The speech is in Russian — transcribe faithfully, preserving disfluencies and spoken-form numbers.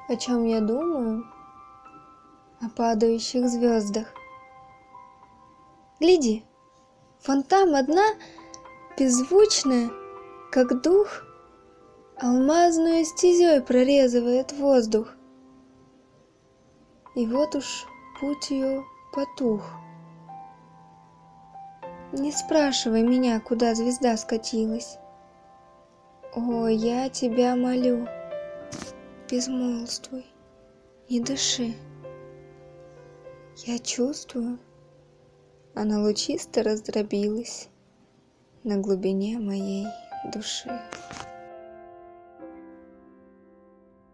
О чем я думаю? О падающих звездах. Гляди, вон там одна, беззвучная, как дух, алмазную стезей прорезывает воздух. И вот уж путь ее потух. Не спрашивай меня, куда звезда скатилась. О, я тебя молю, безмолвствуй, не дыши. Я чувствую, она лучисто раздробилась на глубине моей души.